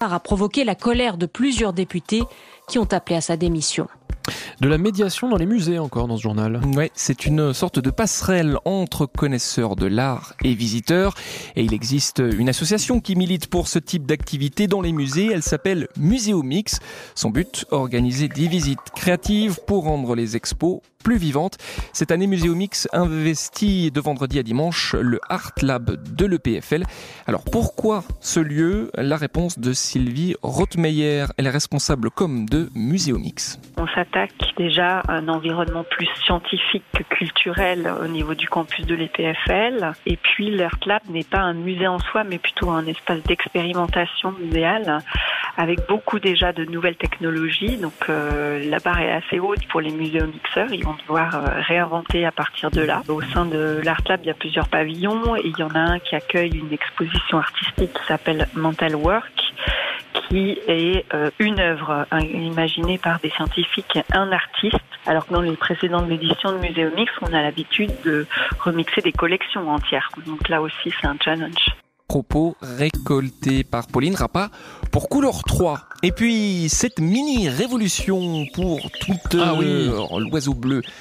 a provoqué la colère de plusieurs députés qui ont appelé à sa démission. De la médiation dans les musées encore dans ce journal. Ouais, c'est une sorte de passerelle entre connaisseurs de l'art et visiteurs. Et il existe une association qui milite pour ce type d'activité dans les musées. Elle s'appelle Muséomix. Son but, organiser des visites créatives pour rendre les expos plus vivantes. Cette année, Muséomix investit de vendredi à dimanche le Art Lab de l'EPFL. Alors pourquoi ce lieu ? La réponse de Sylvie Rothmeyer. Elle est responsable com de Muséomix. On s'attaque déjà à un environnement plus scientifique que culturel au niveau du campus de l'EPFL. Et puis l'Art Lab n'est pas un musée en soi, mais plutôt un espace d'expérimentation muséale avec beaucoup déjà de nouvelles technologies. Donc la barre est assez haute pour les muséomixeurs. Ils vont devoir réinventer à partir de là. Au sein de l'Art Lab, il y a plusieurs pavillons et il y en a un qui accueille une exposition artistique qui s'appelle Mental Work, qui est une œuvre imaginée par des scientifiques et un artiste, alors que dans les précédentes éditions de Muséomix, on a l'habitude de remixer des collections entières. Donc là aussi, c'est un challenge. Propos récoltés par Pauline Rappa pour Couleur 3. Et puis, cette mini-révolution pour Twitter, l'oiseau bleu